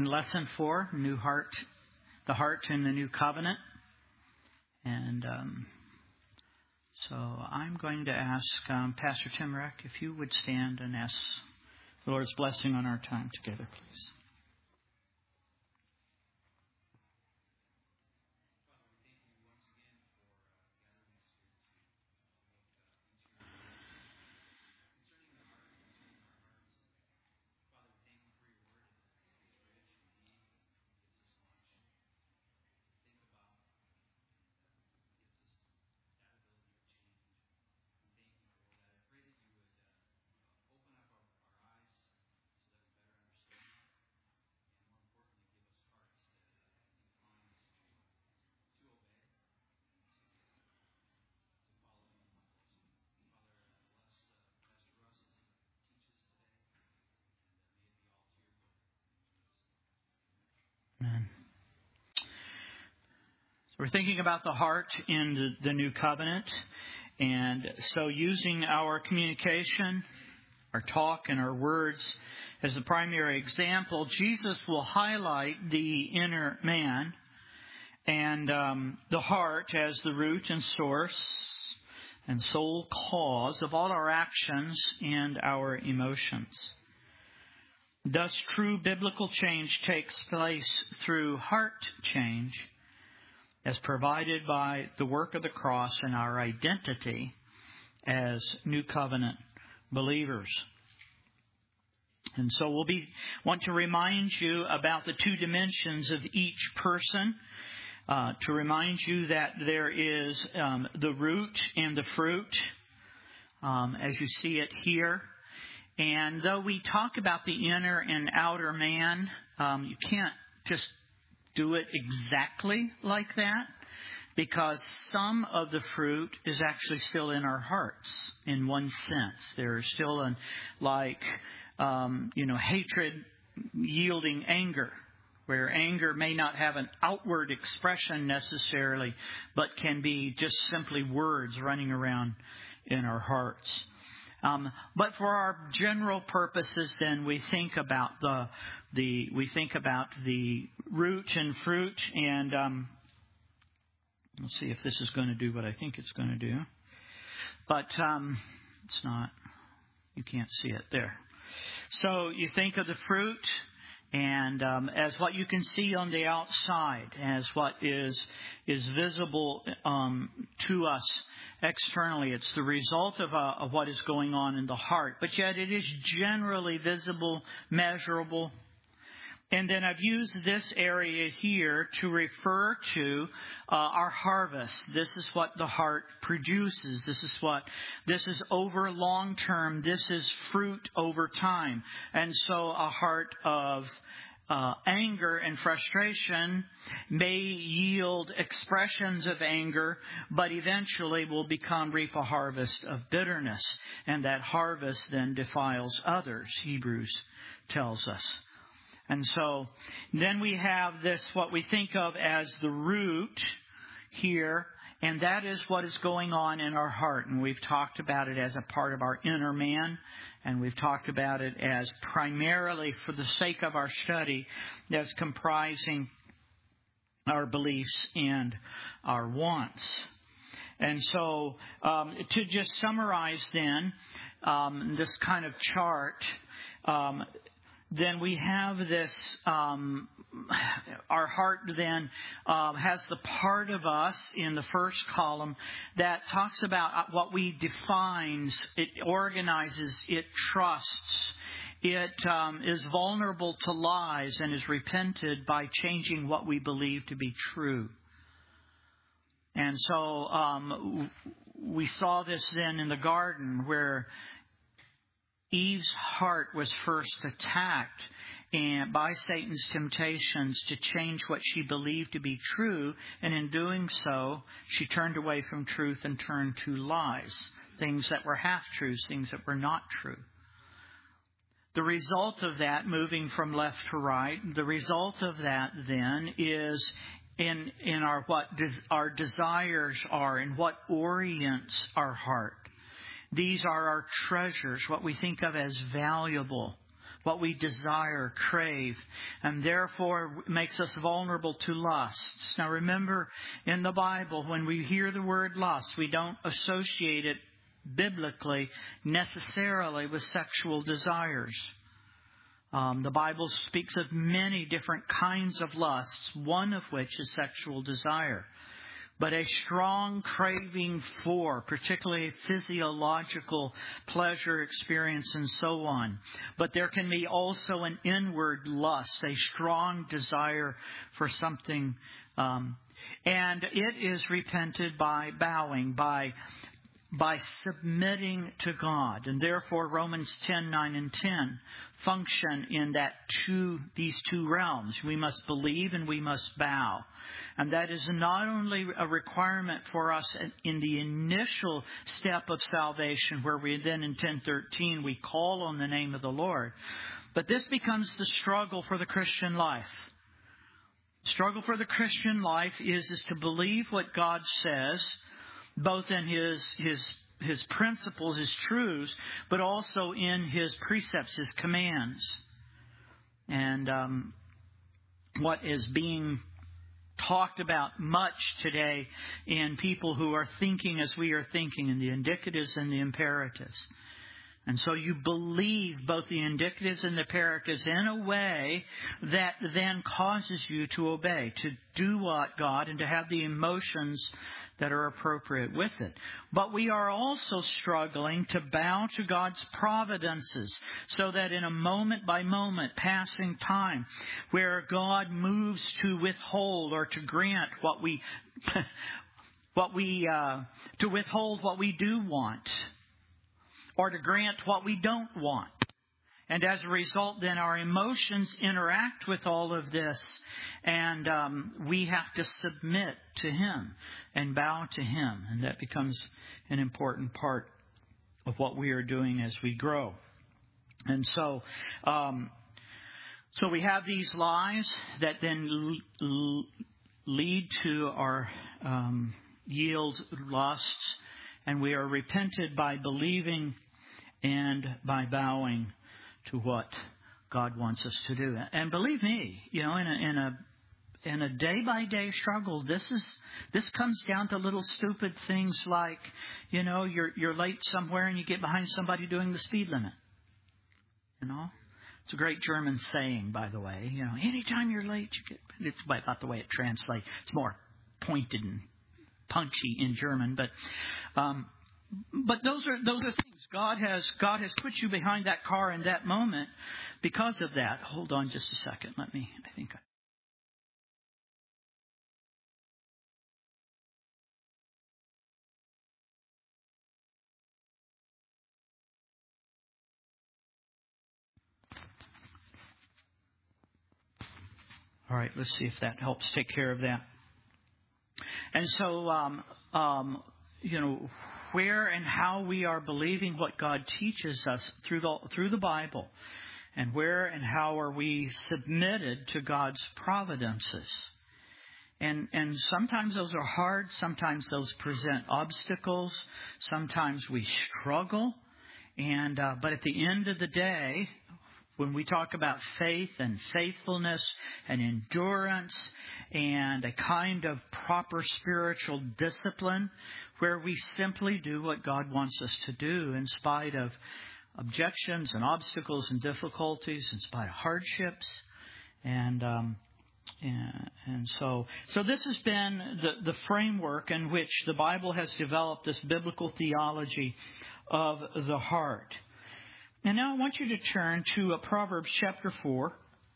lesson 4, New Heart, the Heart in the New Covenant. And so I'm going to ask Pastor Tim Reck if you would stand and ask the Lord's blessing on our time together, please. Amen. So we're thinking about the heart in the New Covenant. And so using our communication, our talk, and our words as the primary example, Jesus will highlight the inner man and the heart as the root and source and sole cause of all our actions and our emotions. Thus, true biblical change takes place through heart change as provided by the work of the cross and our identity as New Covenant believers. And so want to remind you about the two dimensions of each person, to remind you that there is the root and the fruit, as you see it here. And though we talk about the inner and outer man, you can't just do it exactly like that, because some of the fruit is actually still in our hearts in one sense. There is still hatred yielding anger, where anger may not have an outward expression necessarily, but can be just simply words running around in our hearts. But for our general purposes, then we think about the root and fruit, and let's see if this is going to do what I think it's going to do. But it's not. You can't see it there. So you think of the fruit and as what you can see on the outside, as what is visible to us externally. It's the result of what is going on in the heart. But yet it is generally visible, measurable. And then I've used this area here to refer to our harvest. This is what the heart produces. This is over long term. This is fruit over time. And so a heart of anger and frustration may yield expressions of anger, but eventually will reap a harvest of bitterness. And that harvest then defiles others, Hebrews tells us. And so then we have this, what we think of as the root here, and that is what is going on in our heart. And we've talked about it as a part of our inner man, and we've talked about it as primarily, for the sake of our study, as comprising our beliefs and our wants. And so to just summarize then this kind of chart, then we have this, our heart then has the part of us in the first column that talks about what we defines, it organizes, it trusts, it is vulnerable to lies and is repented by changing what we believe to be true. And so we saw this then in the garden where Eve's heart was first attacked by Satan's temptations to change what she believed to be true. And in doing so, she turned away from truth and turned to lies, things that were half-truths, things that were not true. The result of that, moving from left to right, the result of that then is in what our desires are and what orients our heart. These are our treasures, what we think of as valuable, what we desire, crave, and therefore makes us vulnerable to lusts. Now remember, in the Bible, when we hear the word lust, we don't associate it biblically necessarily with sexual desires. The Bible speaks of many different kinds of lusts, one of which is sexual desire. But a strong craving for, particularly physiological pleasure experience and so on. But there can be also an inward lust, a strong desire for something. And it is repented by bowing, by submitting to God. And therefore Romans 10:9 and 10 function in these two realms. We must believe and we must bow. And that is not only a requirement for us in the initial step of salvation, where we then in 10:13 we call on the name of the Lord, but this becomes the struggle for the Christian life. Struggle for the Christian life is to believe what God says, both in His principles, His truths, but also in His precepts, His commands. And what is being talked about much today in people who are thinking as we are thinking, in the indicatives and the imperatives. And so you believe both the indicatives and the imperatives in a way that then causes you to obey, to do what God, and to have the emotions that are appropriate with it. But we are also struggling to bow to God's providences, so that in a moment by moment passing time, where God moves to withhold or to grant to withhold what we do want, or to grant what we don't want. And as a result, then our emotions interact with all of this, and we have to submit to Him and bow to Him. And that becomes an important part of what we are doing as we grow. And so we have these lies that then lead to our yield lusts, and we are repented by believing and by bowing to what God wants us to do. And believe me, in a day-by-day struggle, this comes down to little stupid things like, you're late somewhere and you get behind somebody doing the speed limit. It's a great German saying, by the way. Anytime you're late, it's not the way it translates. It's more pointed and punchy in German, but those are things. God has put you behind that car in that moment because of that. Hold on just a second. All right, let's see if that helps take care of that. And so, where and how we are believing what God teaches us through the Bible, and where and how are we submitted to God's providences. And sometimes those are hard, sometimes those present obstacles, sometimes we struggle, but at the end of the day, when we talk about faith and faithfulness and endurance and a kind of proper spiritual discipline, where we simply do what God wants us to do in spite of objections and obstacles and difficulties, in spite of hardships, and so this has been the framework in which the Bible has developed this biblical theology of the heart. And now I want you to turn to Proverbs chapter 4.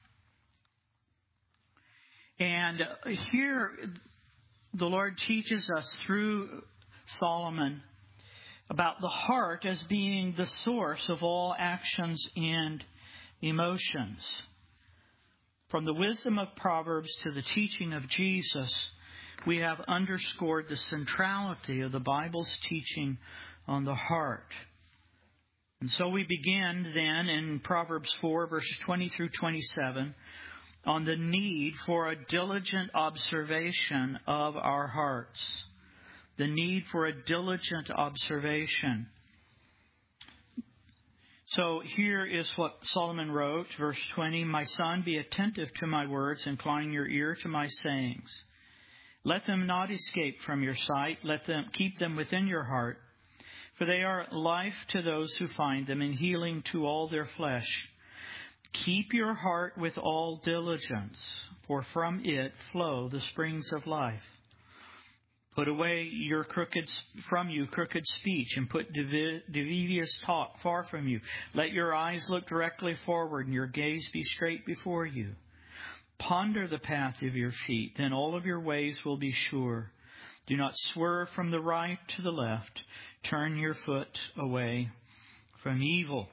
And here the Lord teaches us through Solomon about the heart as being the source of all actions and emotions. From the wisdom of Proverbs to the teaching of Jesus, we have underscored the centrality of the Bible's teaching on the heart. And so we begin then in Proverbs 4, verses 20 through 27, on the need for a diligent observation of our hearts. The need for a diligent observation. So here is what Solomon wrote, verse 20, "My son, be attentive to my words, incline your ear to my sayings. Let them not escape from your sight, keep them within your heart, for they are life to those who find them, and healing to all their flesh. Keep your heart with all diligence, for from it flow the springs of life. Put away from you crooked speech, and put devious talk far from you. Let your eyes look directly forward, and your gaze be straight before you. Ponder the path of your feet, then all of your ways will be sure. Do not swerve from the right to the left. Turn your foot away from evil."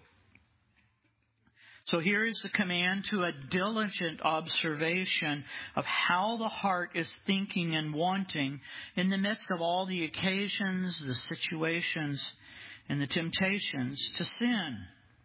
So here is the command to a diligent observation of how the heart is thinking and wanting in the midst of all the occasions, the situations, and the temptations to sin.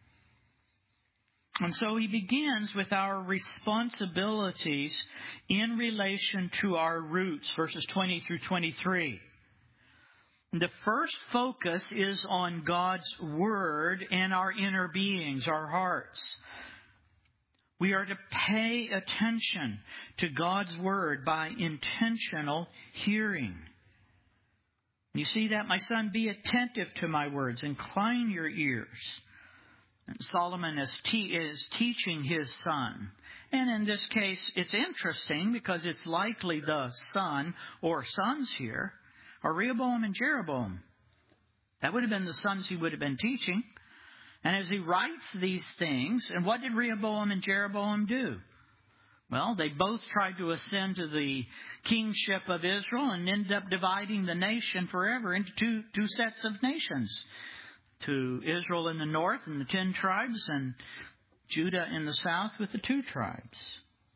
And so he begins with our responsibilities in relation to our roots, verses 20 through 23. The first focus is on God's Word and our inner beings, our hearts. We are to pay attention to God's Word by intentional hearing. You see that? "My son, be attentive to my words, incline your ears." And Solomon is teaching his son. And in this case, it's interesting because it's likely the son or sons here are Rehoboam and Jeroboam. That would have been the sons he would have been teaching. And as he writes these things, and what did Rehoboam and Jeroboam do? Well, they both tried to ascend to the kingship of Israel and ended up dividing the nation forever into two sets of nations. To Israel in the north and the 10 tribes, and Judah in the south with the 2 tribes.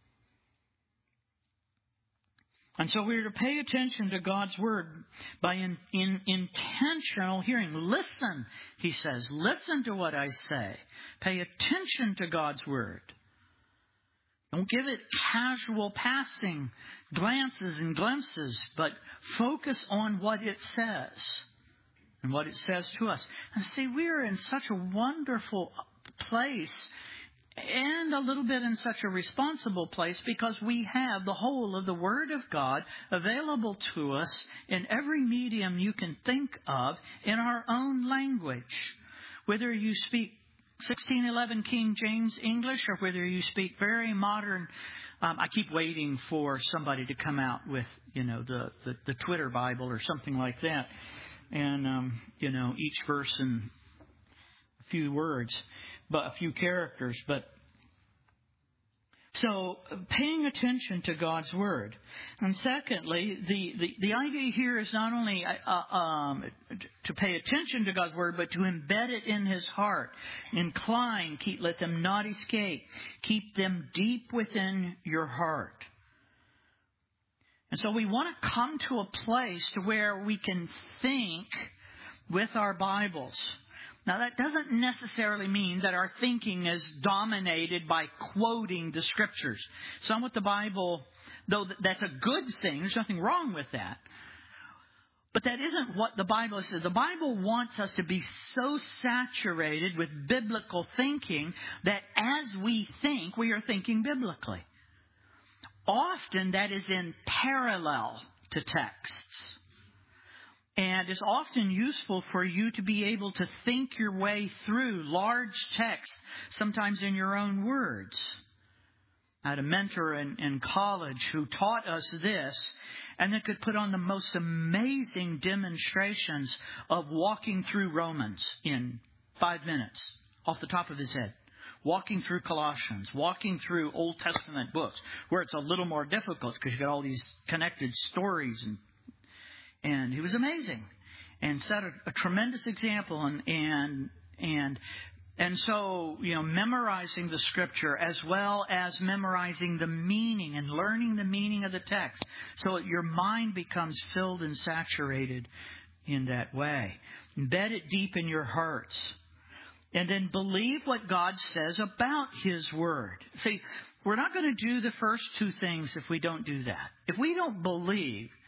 And so we're to pay attention to God's Word by in intentional hearing. Listen, he says. Listen to what I say. Pay attention to God's Word. Don't give it casual passing glances and glimpses, but focus on what it says and what it says to us. And see, we are in such a wonderful place and a little bit in such a responsible place because we have the whole of the Word of God available to us in every medium you can think of in our own language. Whether you speak 1611 King James English or whether you speak very modern, I keep waiting for somebody to come out with, the Twitter Bible or something like that. And, each verse in a few words, but a few characters. But so paying attention to God's Word. And secondly, the idea here is not only to pay attention to God's Word, but to embed it in his heart. Incline, let them not escape. Keep them deep within your heart. And so we want to come to a place to where we can think with our Bibles. Now, that doesn't necessarily mean that our thinking is dominated by quoting the Scriptures. Some with the Bible, though that's a good thing, there's nothing wrong with that. But that isn't what the Bible says. The Bible wants us to be so saturated with biblical thinking that as we think, we are thinking biblically. Often that is in parallel to texts. And it's often useful for you to be able to think your way through large texts, sometimes in your own words. I had a mentor in college who taught us this, and then could put on the most amazing demonstrations of walking through Romans in 5 minutes off the top of his head. Walking through Colossians, walking through Old Testament books, where it's a little more difficult because you got all these connected stories, and he was amazing, and set a tremendous example, and so memorizing the Scripture as well as memorizing the meaning and learning the meaning of the text, so that your mind becomes filled and saturated in that way. Embed it deep in your hearts. And then believe what God says about His Word. See, we're not going to do the first 2 things if we don't do that. If we don't believe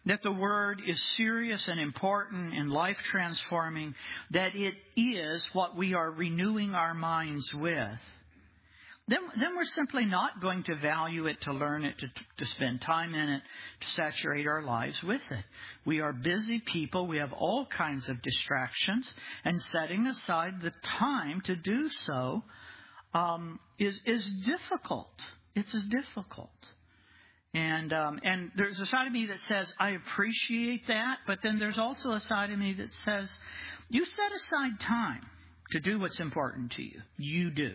that the Word is serious and important and life-transforming, that it is what we are renewing our minds with, then we're simply not going to value it, to learn it, to spend time in it, to saturate our lives with it. We are busy people. We have all kinds of distractions, and setting aside the time to do so is difficult. It's difficult. And there's a side of me that says, I appreciate that, but then there's also a side of me that says, you set aside time to do what's important to you. You do.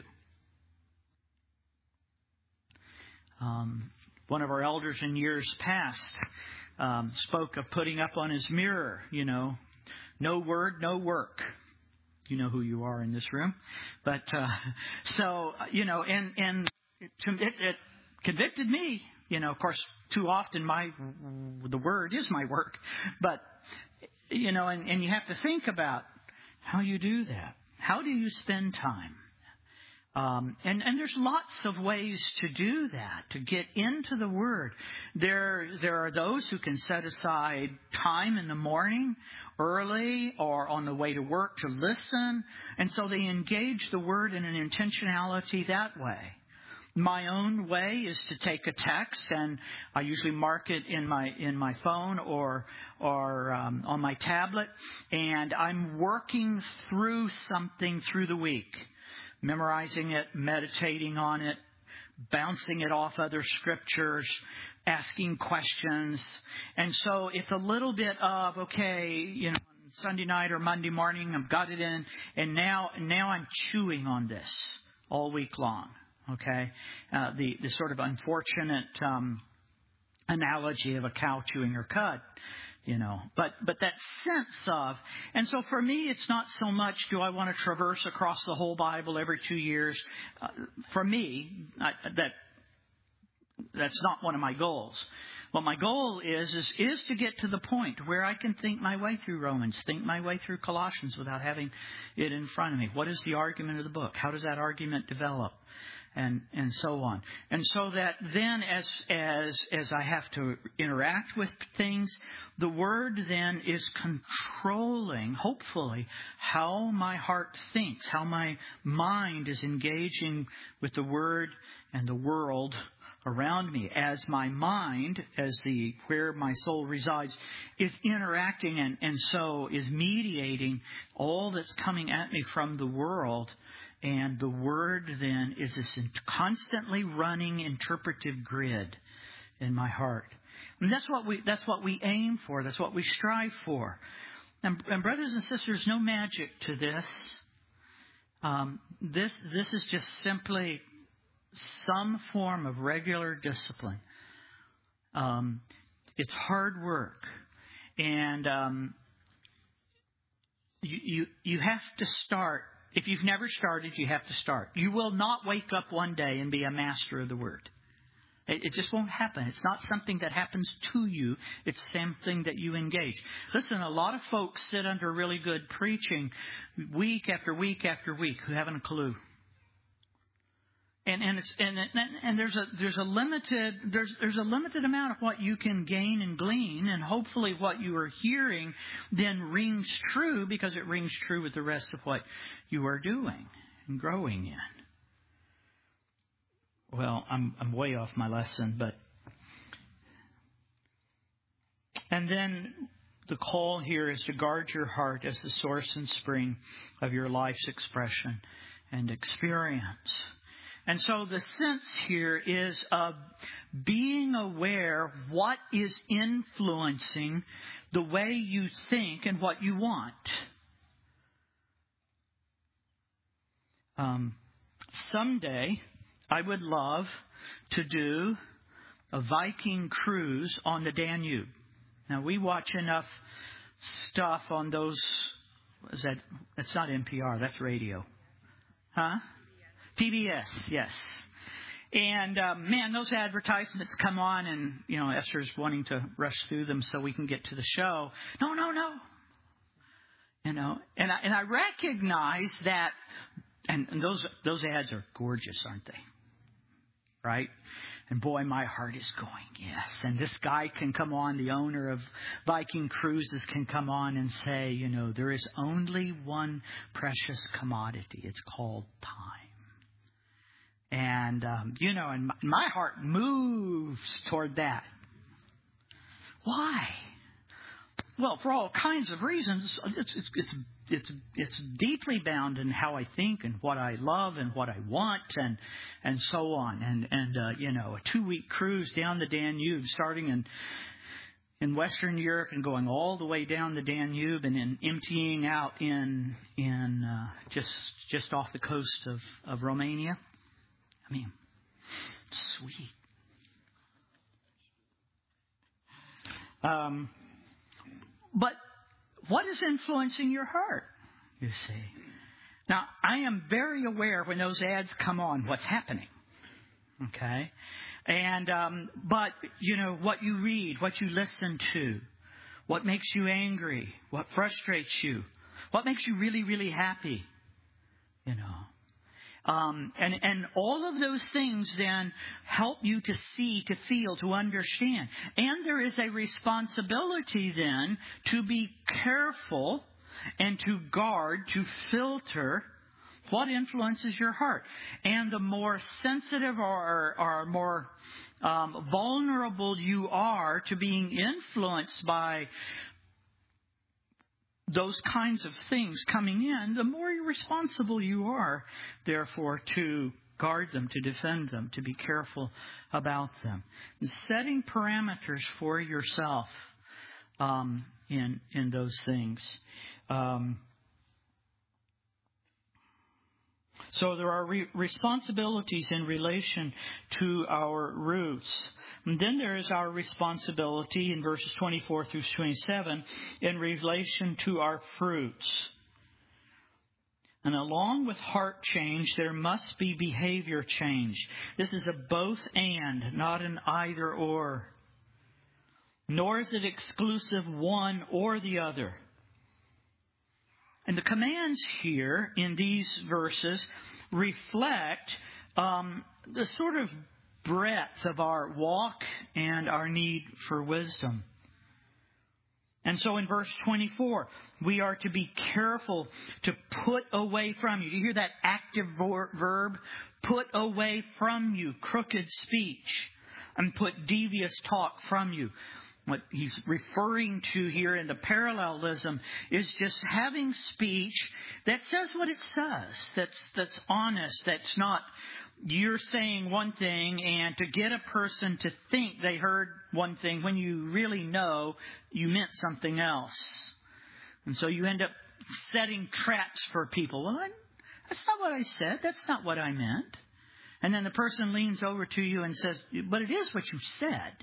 One of our elders in years past spoke of putting up on his mirror, no word, no work. You know who you are in this room. But and it convicted me. Of course, too often the word is my work. But, and you have to think about how you do that. How do you spend time? And there's lots of ways to do that, to get into the Word. There are those who can set aside time in the morning, early, or on the way to work to listen. And so they engage the Word in an intentionality that way. My own way is to take a text, and I usually mark it in my phone or on my tablet, and I'm working through something through the week. Memorizing it, meditating on it, bouncing it off other scriptures, asking questions. And so it's a little bit of, Sunday night or Monday morning, I've got it in, and now I'm chewing on this all week long. Okay? The sort of unfortunate analogy of a cow chewing her cud. But that sense of, and so for me, it's not so much do I want to traverse across the whole Bible every 2 years. For me, that's not one of my goals. What my goal is to get to the point where I can think my way through Romans, think my way through Colossians without having it in front of me. What is the argument of the book? How does that argument develop? And so on. And so that then as I have to interact with things, the Word then is controlling, hopefully, how my heart thinks, how my mind is engaging with the Word and the world around me. As my mind, where my soul resides, is interacting and so is mediating all that's coming at me from the world. And the Word then is this constantly running interpretive grid in my heart. And that's what we aim for. That's what we strive for. And brothers and sisters, no magic to this. This is just simply some form of regular discipline. It's hard work. And you have to start. If you've never started, you have to start. You will not wake up one day and be a master of the Word. It just won't happen. It's not something that happens to you. It's something that you engage. Listen, a lot of folks sit under really good preaching week after week after week who haven't a clue. And there's a limited amount of what you can gain and glean, and hopefully what you are hearing then rings true because it rings true with the rest of what you are doing and growing in. Well, I'm way off my lesson, and then the call here is to guard your heart as the source and spring of your life's expression and experience. And so the sense here is of being aware what is influencing the way you think and what you want. Someday, I would love to do a Viking cruise on the Danube. Now, we watch enough stuff on those. That's not NPR, that's radio. Huh? PBS, yes. And, those advertisements come on and, Esther's wanting to rush through them so we can get to the show. No. And I recognize that, and those ads are gorgeous, aren't they? Right? And boy, my heart is going, yes. And this guy can come on, the owner of Viking Cruises can come on and say, there is only one precious commodity. It's called time. And, and my heart moves toward that. Why? Well, for all kinds of reasons. It's deeply bound in how I think and what I love and what I want and so on. And a 2-week cruise down the Danube, starting in Western Europe and going all the way down the Danube and then emptying out in just off the coast of Romania. I mean, sweet. But what is influencing your heart, you see? Now, I am very aware when those ads come on what's happening. Okay? And, but, what you read, what you listen to, what makes you angry, what frustrates you, what makes you really, really happy, And all of those things then help you to see, to feel, to understand. And there is a responsibility then to be careful and to guard, to filter what influences your heart. And the more sensitive or more vulnerable you are to being influenced by those kinds of things coming in, the more responsible you are, therefore, to guard them, to defend them, to be careful about them. And setting parameters for yourself in those things. So there are responsibilities in relation to our roots. And then there is our responsibility in verses 24 through 27 in relation to our fruits. And along with heart change, there must be behavior change. This is a both and, not an either or. Nor is it exclusive one or the other. And the commands here in these verses reflect the sort of breadth of our walk and our need for wisdom. And so in verse 24, we are to be careful to put away from you. Do you hear that active verb? Put away from you crooked speech and put devious talk from you. What he's referring to here in the parallelism is just having speech that says what it says, that's honest, that's not you're saying one thing and to get a person to think they heard one thing when you really know you meant something else. And so you end up setting traps for people. Well, that's not what I said. That's not what I meant. And then the person leans over to you and says, but it is what you said.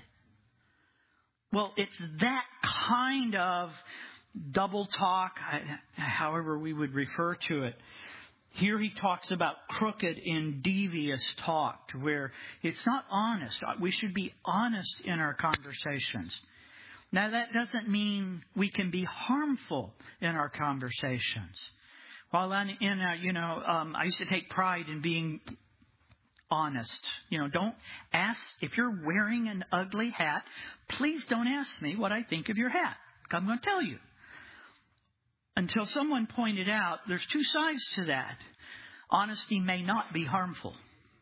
Well, it's that kind of double talk, however we would refer to it. Here he talks about crooked and devious talk, where it's not honest. We should be honest in our conversations. Now, that doesn't mean we can be harmful in our conversations. While I used to take pride in being honest. Don't ask, if you're wearing an ugly hat, please don't ask me what I think of your hat. I'm going to tell you. Until someone pointed out, there's two sides to that. Honesty may not be harmful.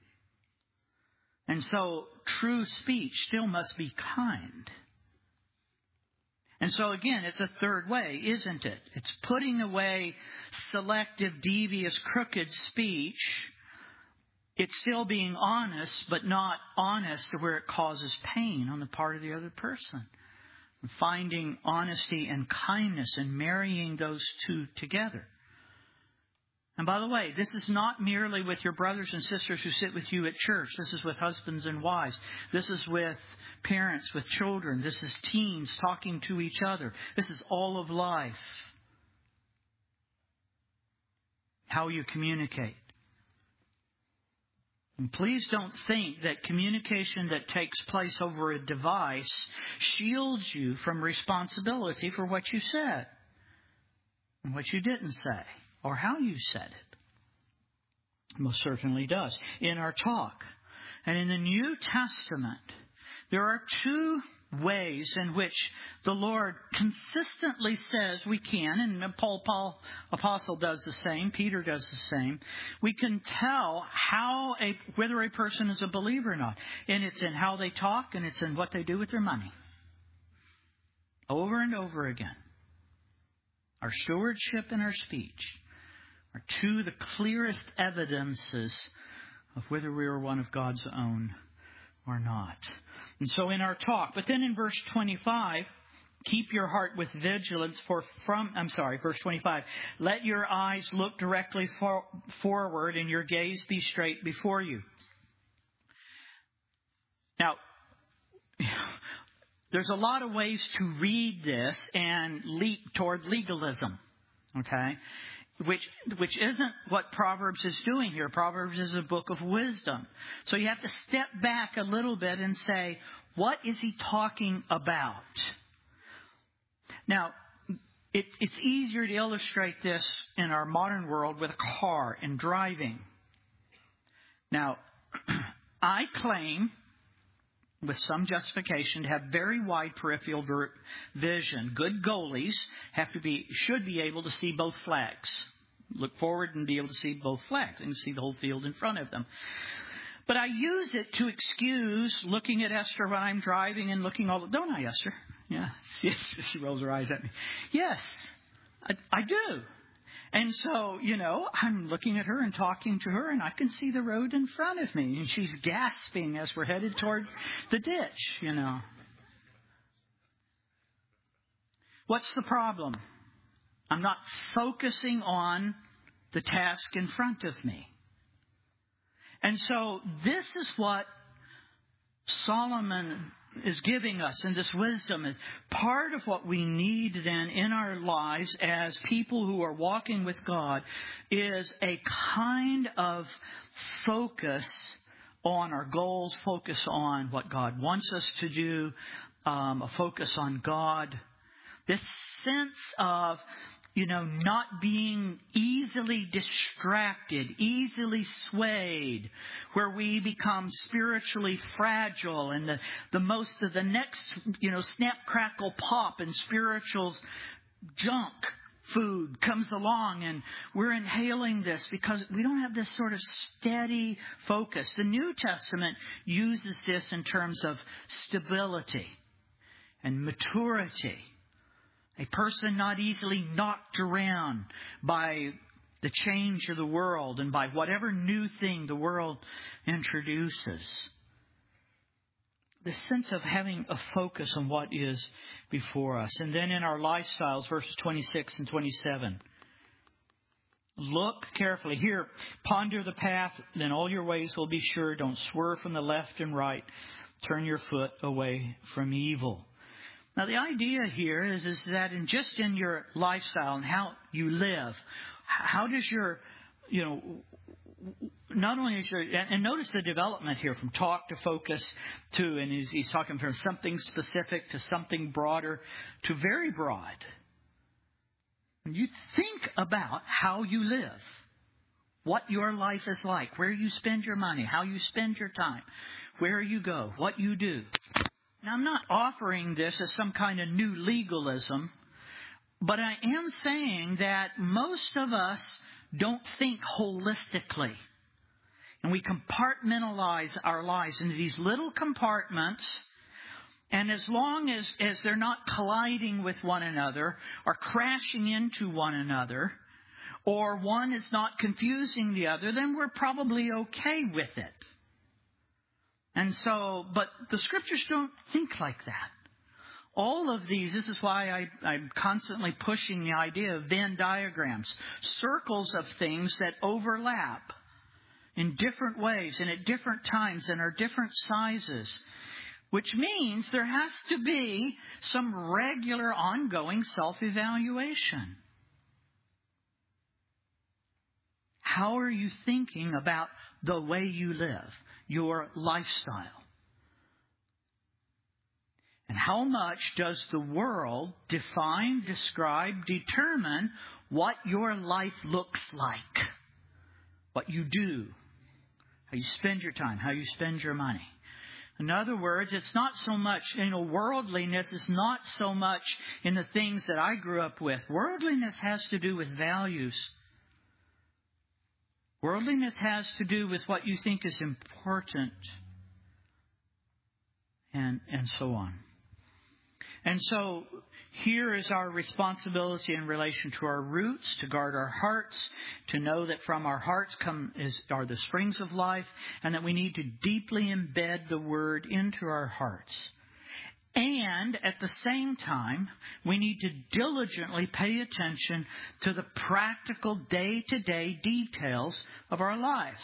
And so true speech still must be kind. And so again, it's a third way, isn't it? It's putting away selective, devious, crooked speech. It's still being honest, but not honest to where it causes pain on the part of the other person. Finding honesty and kindness and marrying those two together. And by the way, this is not merely with your brothers and sisters who sit with you at church. This is with husbands and wives. This is with parents, with children. This is teens talking to each other. This is all of life. How you communicate. And please don't think that communication that takes place over a device shields you from responsibility for what you said and what you didn't say or how you said it. It most certainly does in our talk. And in the New Testament, there are two ways in which the Lord consistently says we can, and Paul Apostle does the same, Peter does the same. We can tell whether a person is a believer or not. And it's in how they talk, and it's in what they do with their money. Over and over again. Our stewardship and our speech are two of the clearest evidences of whether we are one of God's own or not. And so in our talk, but then in verse 25, keep your heart with vigilance verse 25, let your eyes look directly forward and your gaze be straight before you. Now, there's a lot of ways to read this and leap toward legalism, okay? Which isn't what Proverbs is doing here. Proverbs is a book of wisdom. So you have to step back a little bit and say, what is he talking about? Now, it's easier to illustrate this in our modern world with a car and driving. Now, I claim, with some justification, to have very wide peripheral vision. Good goalies should be able to see both flags. Look forward and be able to see both flags and see the whole field in front of them. But I use it to excuse looking at Esther when I'm driving and looking don't I, Esther? Yeah. She rolls her eyes at me. Yes, I do. And so, I'm looking at her and talking to her, and I can see the road in front of me. And she's gasping as we're headed toward the ditch, What's the problem? I'm not focusing on the task in front of me. And so this is what Solomon is giving us, and this wisdom is part of what we need then in our lives as people who are walking with God, is a kind of focus on our goals, focus on what God wants us to do, a focus on God. This sense of not being easily distracted, easily swayed, where we become spiritually fragile and the next, snap, crackle, pop and spiritual junk food comes along and we're inhaling this because we don't have this sort of steady focus. The New Testament uses this in terms of stability and maturity. A person not easily knocked around by the change of the world and by whatever new thing the world introduces. The sense of having a focus on what is before us. And then in our lifestyles, verses 26 and 27. Look carefully. Here, ponder the path, then all your ways will be sure. Don't swerve from the left and right. Turn your foot away from evil. Now, the idea here is that in your lifestyle and how you live, how does your, not only is and notice the development here from talk to focus to, and he's talking from something specific to something broader to very broad. When you think about how you live, what your life is like, where you spend your money, how you spend your time, where you go, what you do. Now, I'm not offering this as some kind of new legalism, but I am saying that most of us don't think holistically. And we compartmentalize our lives into these little compartments. And as long as they're not colliding with one another or crashing into one another, or one is not confusing the other, then we're probably okay with it. And so, but the Scriptures don't think like that. All of these, this is why I'm constantly pushing the idea of Venn diagrams, circles of things that overlap in different ways and at different times and are different sizes, which means there has to be some regular ongoing self-evaluation. How are you thinking about the way you live, your lifestyle? And how much does the world define, describe, determine what your life looks like? What you do, how you spend your time, how you spend your money. In other words, it's not so much, worldliness is not so much in the things that I grew up with. Worldliness has to do with values. Worldliness has to do with what you think is important, and so on. And so here is our responsibility in relation to our roots, to guard our hearts, to know that from our hearts are the springs of life, and that we need to deeply embed the Word into our hearts. And at the same time, we need to diligently pay attention to the practical day-to-day details of our lives.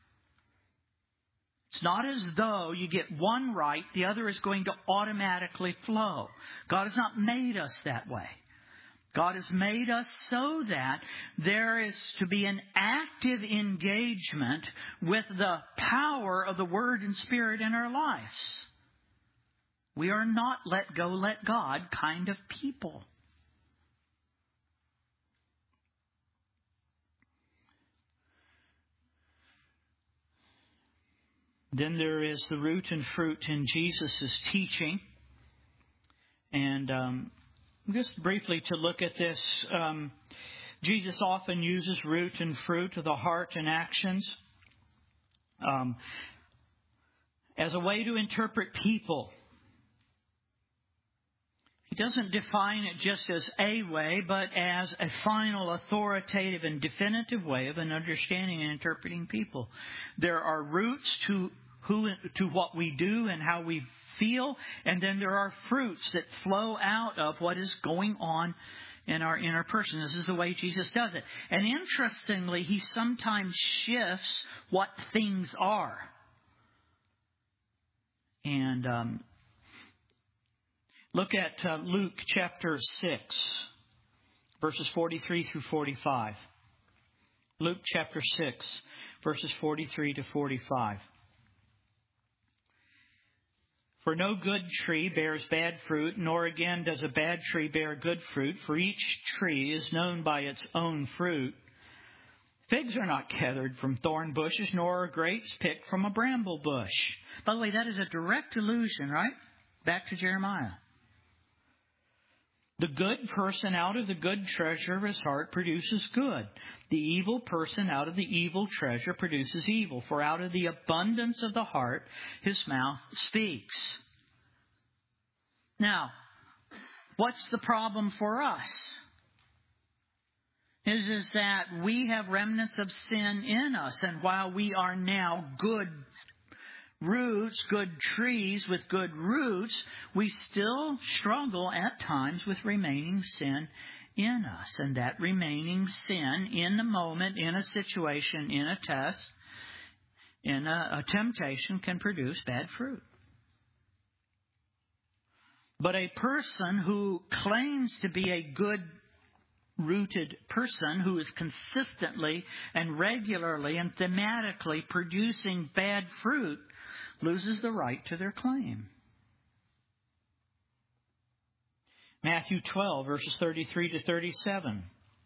It's not as though you get one right, the other is going to automatically flow. God has not made us that way. God has made us so that there is to be an active engagement with the power of the Word and Spirit in our lives. We are not let go, let God kind of people. Then there is the root and fruit in Jesus' teaching. And just briefly to look at this, Jesus often uses root and fruit of the heart and actions as a way to interpret people. He doesn't define it just as a way, but as a final, authoritative, and definitive way of an understanding and interpreting people. There are roots to what we do and how we feel, and then there are fruits that flow out of what is going on in our inner person. This is the way Jesus does it. And interestingly, He sometimes shifts what things are. And look at Luke chapter 6, verses 43 through 45. Luke chapter 6, verses 43 to 45. For no good tree bears bad fruit, nor again does a bad tree bear good fruit, for each tree is known by its own fruit. Figs are not gathered from thorn bushes, nor are grapes picked from a bramble bush. By the way, that is a direct allusion, right? Back to Jeremiah. The good person out of the good treasure of his heart produces good. The evil person out of the evil treasure produces evil. For out of the abundance of the heart, his mouth speaks. Now, what's the problem for us? Is that we have remnants of sin in us. And while we are now good roots, good trees with good roots, we still struggle at times with remaining sin in us. And that remaining sin in the moment, in a situation, in a test, in a temptation can produce bad fruit. But a person who claims to be a good rooted person who is consistently and regularly and thematically producing bad fruit loses the right to their claim. Matthew 12, verses 33 to 37.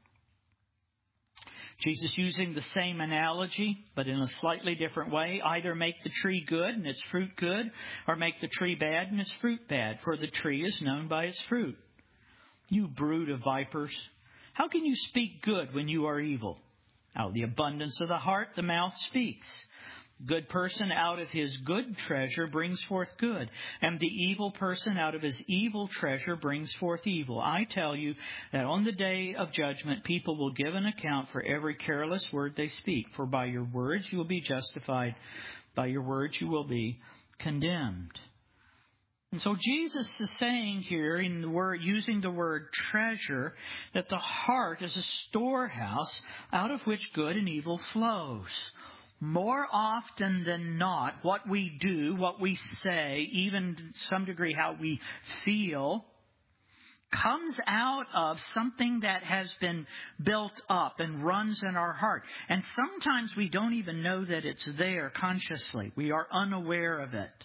Jesus using the same analogy, but in a slightly different way. Either make the tree good and its fruit good, or make the tree bad and its fruit bad, for the tree is known by its fruit. You brood of vipers, how can you speak good when you are evil? Out of the abundance of the heart, the mouth speaks. Good person out of his good treasure brings forth good, and the evil person out of his evil treasure brings forth evil. I tell you that on the day of judgment, people will give an account for every careless word they speak. For by your words you will be justified, by your words you will be condemned. And so Jesus is saying here, in the word, using the word treasure, that the heart is a storehouse out of which good and evil flows. More often than not, what we do, what we say, even to some degree how we feel, comes out of something that has been built up and runs in our heart. And sometimes we don't even know that it's there consciously. We are unaware of it.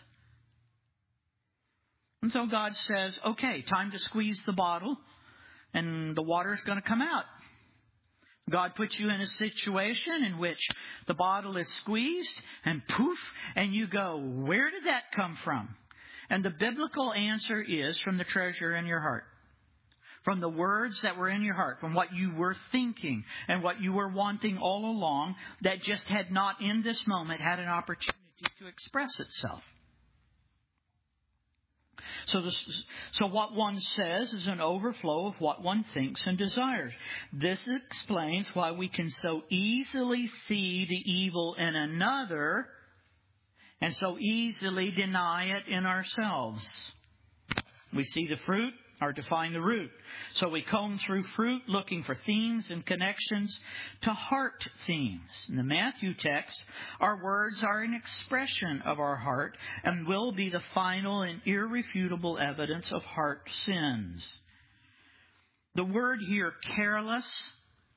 And so God says, okay, time to squeeze the bottle, and the water is going to come out. God puts you in a situation in which the bottle is squeezed and poof, and you go, where did that come from? And the biblical answer is from the treasure in your heart. From the words that were in your heart, from what you were thinking and what you were wanting all along that just had not in this moment had an opportunity to express itself. So what one says is an overflow of what one thinks and desires. This explains why we can so easily see the evil in another and so easily deny it in ourselves. We see the fruit or to find the root. So we comb through fruit looking for themes and connections to heart themes. In the Matthew text, our words are an expression of our heart and will be the final and irrefutable evidence of heart sins. The word here, careless,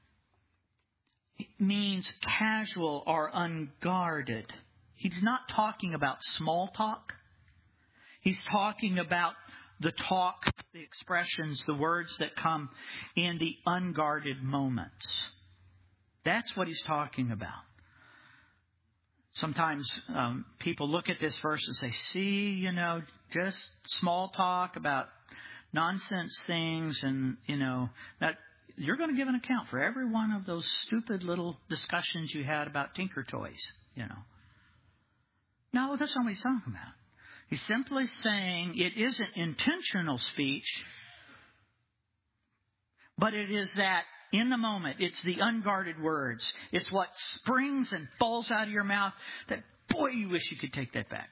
means casual or unguarded. He's not talking about small talk. He's talking about the talk, the expressions, the words that come in the unguarded moments. That's what he's talking about. Sometimes people look at this verse and say, see, just small talk about nonsense things and, that you're going to give an account for every one of those stupid little discussions you had about Tinker Toys, No, that's not what he's talking about. He's simply saying it isn't intentional speech, but it is that in the moment, it's the unguarded words. It's what springs and falls out of your mouth that, boy, you wish you could take that back.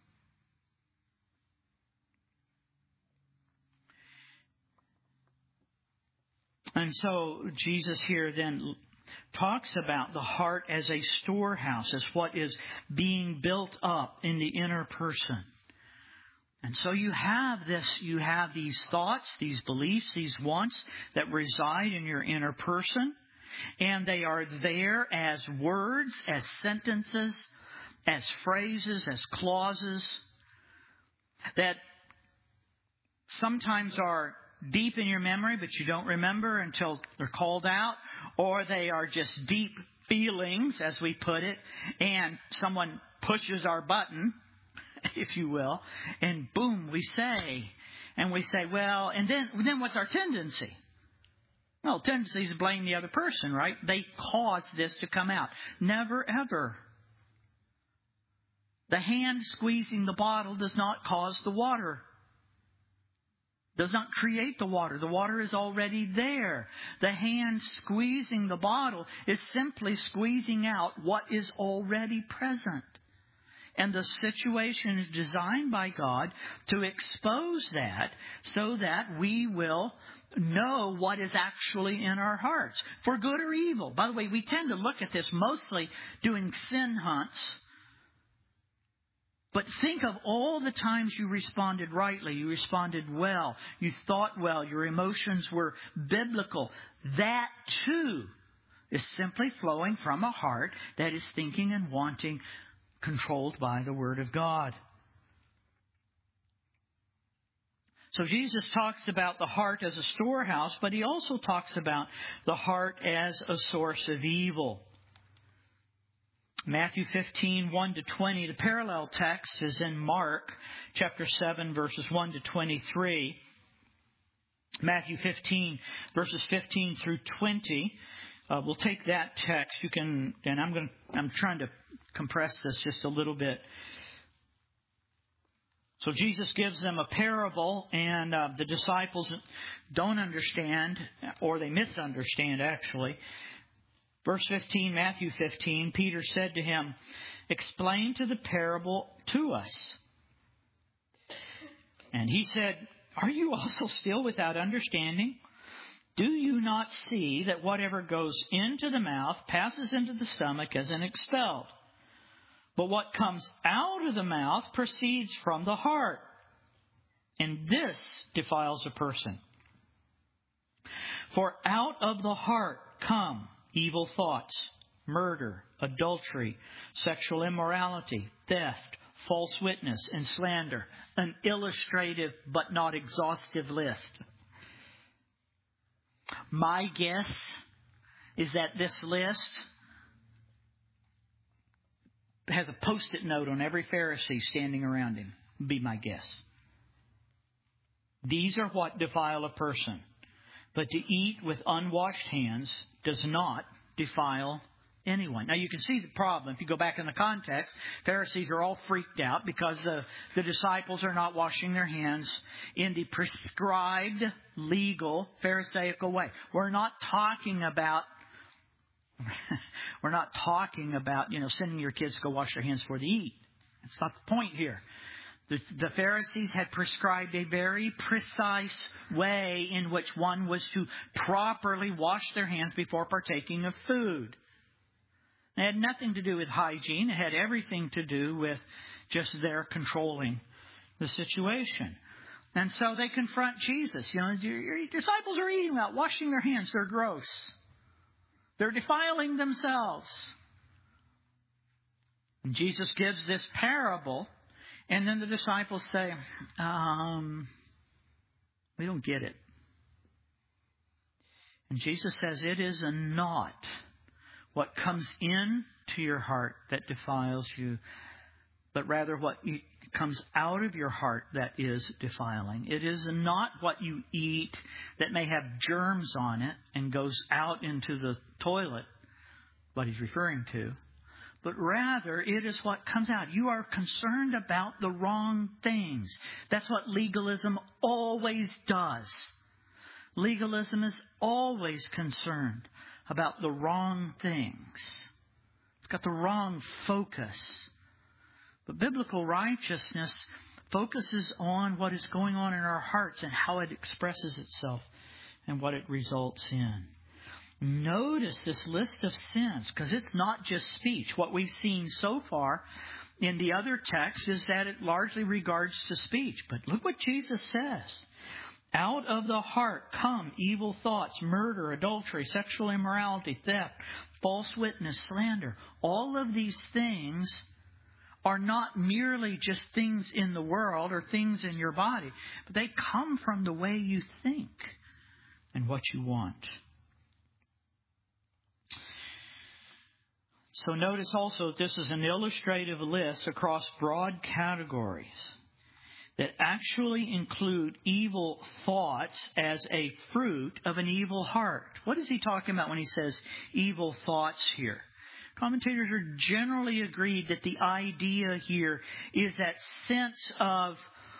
And so Jesus here then talks about the heart as a storehouse, as what is being built up in the inner person. And so you have these thoughts, these beliefs, these wants that reside in your inner person. And they are there as words, as sentences, as phrases, as clauses that sometimes are deep in your memory, but you don't remember until they're called out. Or they are just deep feelings, as we put it, and someone pushes our button, if you will, and boom, we say, well, and then what's our tendency? Well, tendency is to blame the other person, right? They caused this to come out. Never, ever. The hand squeezing the bottle does not cause the water. Does not create the water. The water is already there. The hand squeezing the bottle is simply squeezing out what is already present. And the situation is designed by God to expose that so that we will know what is actually in our hearts, for good or evil. By the way, we tend to look at this mostly doing sin hunts. But think of all the times you responded rightly, you responded well, you thought well, your emotions were biblical. That too is simply flowing from a heart that is thinking and wanting, controlled by the Word of God. So Jesus talks about the heart as a storehouse, but he also talks about the heart as a source of evil. Matthew 15, 1-20, the parallel text is in Mark chapter 7, verses 1-23. Matthew 15, verses 15 through 20. We'll take that text. You can, and I'm trying to compress this just a little bit. So Jesus gives them a parable, and the disciples don't understand, or they misunderstand actually. Verse 15, Matthew 15, Peter said to him, "Explain the parable to us." And he said, "Are you also still without understanding? Do you not see that whatever goes into the mouth passes into the stomach as an expelled? But what comes out of the mouth proceeds from the heart, and this defiles a person. For out of the heart come evil thoughts, murder, adultery, sexual immorality, theft, false witness, and slander." An illustrative but not exhaustive list. My guess is that this list has a Post-it note on every Pharisee standing around him, would be my guess. These are what defile a person. But to eat with unwashed hands does not defile anyone. Now you can see the problem. If you go back in the context, Pharisees are all freaked out because the disciples are not washing their hands in the prescribed, legal, Pharisaical way. We're not talking about sending your kids to go wash their hands before they eat. That's not the point here. The Pharisees had prescribed a very precise way in which one was to properly wash their hands before partaking of food. It had nothing to do with hygiene. It had everything to do with just their controlling the situation. And so they confront Jesus. Your disciples are eating without washing their hands. They're gross. They're defiling themselves. And Jesus gives this parable. And then the disciples say, we don't get it. And Jesus says, it is not what comes into your heart that defiles you, but rather what comes out of your heart that is defiling. It is not what you eat that may have germs on it and goes out into the toilet, what he's referring to. But rather, it is what comes out. You are concerned about the wrong things. That's what legalism always does. Legalism is always concerned about the wrong things. It's got the wrong focus. But biblical righteousness focuses on what is going on in our hearts and how it expresses itself and what it results in. Notice this list of sins, because it's not just speech. What we've seen so far in the other text is that it largely regards to speech. But look what Jesus says. Out of the heart come evil thoughts, murder, adultery, sexual immorality, theft, false witness, slander. All of these things are not merely just things in the world or things in your body, but they come from the way you think and what you want. So notice also this is an illustrative list across broad categories that actually include evil thoughts as a fruit of an evil heart. What is he talking about when he says evil thoughts here? Commentators are generally agreed that the idea here is that sense of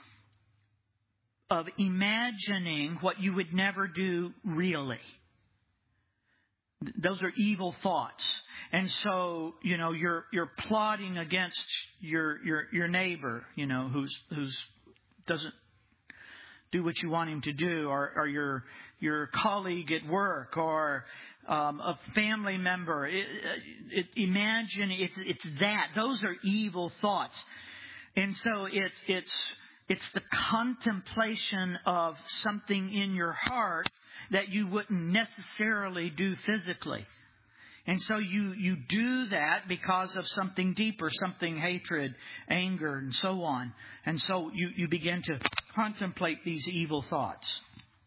imagining what you would never do really. Those are evil thoughts. And so, you're plotting against your neighbor, who's doesn't do what you want him to do, or your colleague at work, or a family member. Imagine it's that. Those are evil thoughts. And so it's the contemplation of something in your heart that you wouldn't necessarily do physically. And so you do that because of something deeper, something hatred, anger, and so on. And so you begin to contemplate these evil thoughts.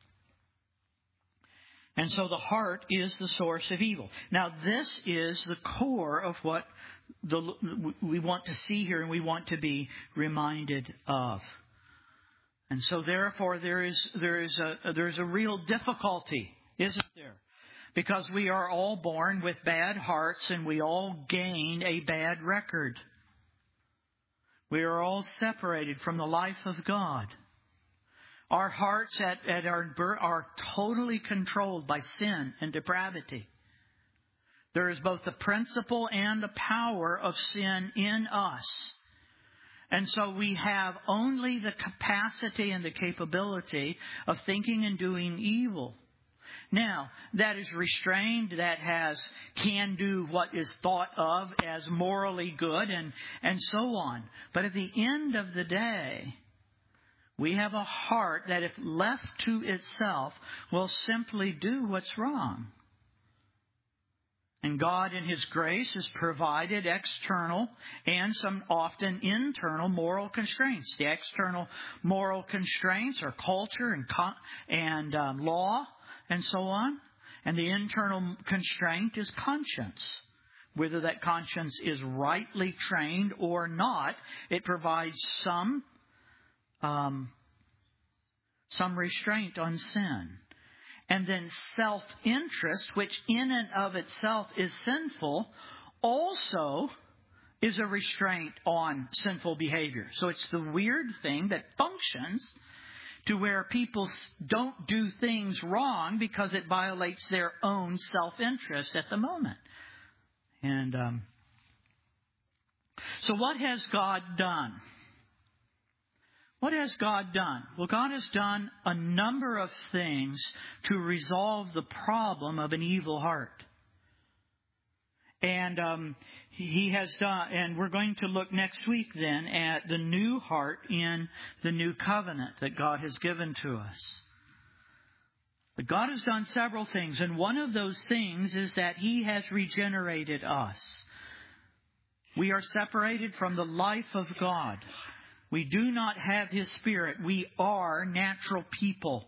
And so the heart is the source of evil. Now this is the core of what we want to see here and we want to be reminded of. And so therefore there is a real difficulty, isn't there? Because we are all born with bad hearts and we all gain a bad record. We are all separated from the life of God. Our hearts at our birth are totally controlled by sin and depravity. There is both the principle and the power of sin in us. And so we have only the capacity and the capability of thinking and doing evil. Now, that is restrained, that can do what is thought of as morally good and so on. But at the end of the day, we have a heart that if left to itself will simply do what's wrong. And God in His grace has provided external and some often internal moral constraints. The external moral constraints are culture and law and so on. And the internal constraint is conscience. Whether that conscience is rightly trained or not, it provides some restraint on sin. And then self-interest, which in and of itself is sinful, also is a restraint on sinful behavior. So it's the weird thing that functions to where people don't do things wrong because it violates their own self-interest at the moment. And so what has God done? What has God done? Well, God has done a number of things to resolve the problem of an evil heart. And He has done, and we're going to look next week then at the new heart in the new covenant that God has given to us. But God has done several things, and one of those things is that He has regenerated us. We are separated from the life of God. We do not have His Spirit. We are natural people.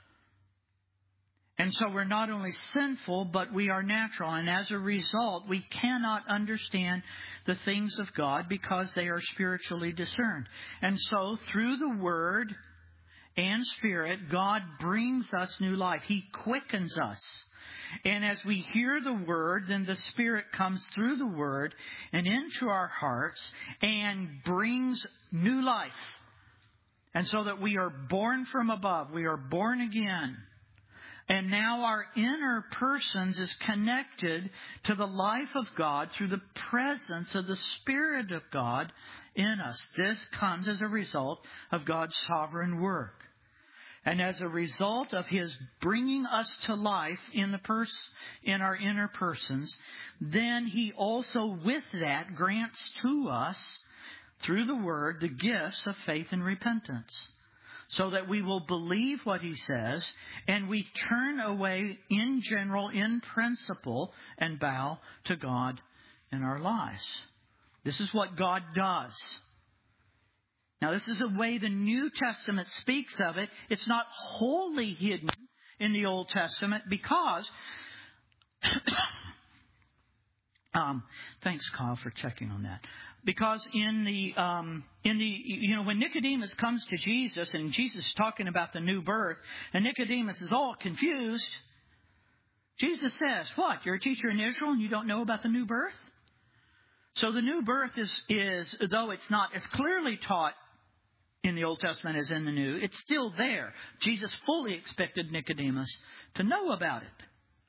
And so we're not only sinful, but we are natural. And as a result, we cannot understand the things of God because they are spiritually discerned. And so through the Word and Spirit, God brings us new life. He quickens us. And as we hear the Word, then the Spirit comes through the Word and into our hearts and brings new life. And so that we are born from above. We are born again. And now our inner persons is connected to the life of God through the presence of the Spirit of God in us. This comes as a result of God's sovereign work. And as a result of His bringing us to life in our inner persons, then He also with that grants to us, through the Word, the gifts of faith and repentance. So that we will believe what He says, and we turn away in general, in principle, and bow to God in our lives. This is what God does. Now, this is the way the New Testament speaks of it. It's not wholly hidden in the Old Testament because... thanks, Kyle, for checking on that. Because when Nicodemus comes to Jesus and Jesus is talking about the new birth, and Nicodemus is all confused, Jesus says, "What? You're a teacher in Israel and you don't know about the new birth?" So the new birth is though it's not as clearly taught in the Old Testament as in the New, it's still there. Jesus fully expected Nicodemus to know about it.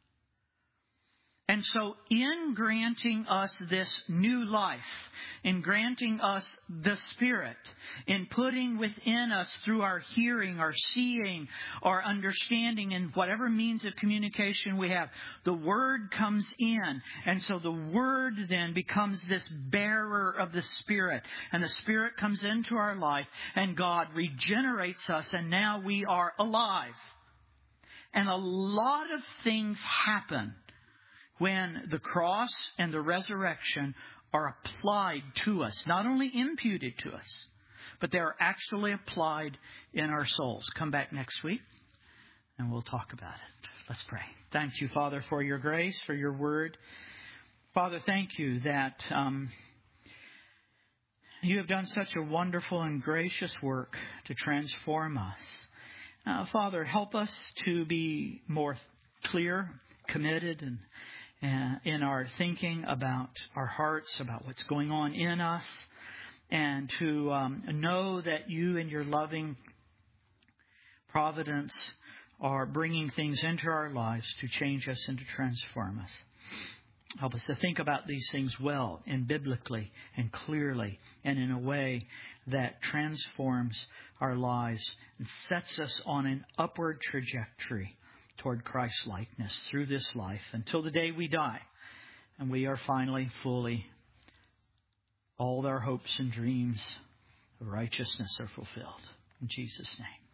And so in granting us this new life, in granting us the Spirit, in putting within us through our hearing, our seeing, our understanding, and whatever means of communication we have, the Word comes in. And so the Word then becomes this bearer of the Spirit. And the Spirit comes into our life and God regenerates us and now we are alive. And a lot of things happen when the cross and the resurrection are applied to us, not only imputed to us, but they are actually applied in our souls. Come back next week and we'll talk about it. Let's pray. Thank you, Father, for your grace, for your word. Father, thank you that you have done such a wonderful and gracious work to transform us. Father, help us to be more clear, committed, and in our thinking about our hearts, about what's going on in us, and to know that you in your loving providence are bringing things into our lives to change us and to transform us. Help us to think about these things well and biblically and clearly and in a way that transforms our lives and sets us on an upward trajectory toward Christ-likeness through this life until the day we die. And we are finally fully, all our hopes and dreams of righteousness are fulfilled. In Jesus' name.